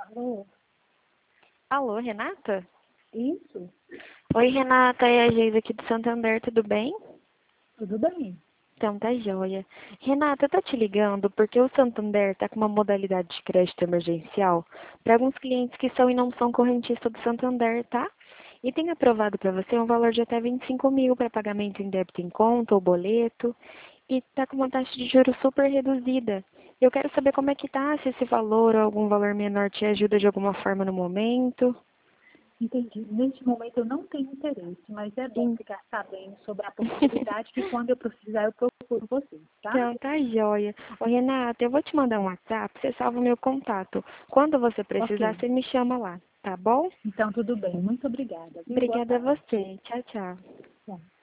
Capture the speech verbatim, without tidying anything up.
Alô? Alô, Renata? Isso? Oi, Renata, é a Geisa aqui do Santander, tudo bem? Tudo bem? Então tá joia. Renata, eu tô te ligando porque o Santander tá com uma modalidade de crédito emergencial para alguns clientes que são e não são correntistas do Santander, tá? E tem aprovado para você um valor de até vinte e cinco mil para pagamento em débito em conta ou boleto e tá com uma taxa de juros super reduzida. Eu quero saber como é que tá, se esse valor ou algum valor menor te ajuda de alguma forma no momento. Entendi. Neste momento eu não tenho interesse, mas é bom ficar sabendo sobre a possibilidade que quando eu precisar eu procuro vocês, tá? Então, tá joia. Ô, Renata, eu vou te mandar um WhatsApp, você salva o meu contato. Quando você precisar, Ok. você me chama lá, tá bom? Então tudo bem. Muito obrigada, viu? Boa Obrigada a tarde. você. Tchau, tchau. Tchau.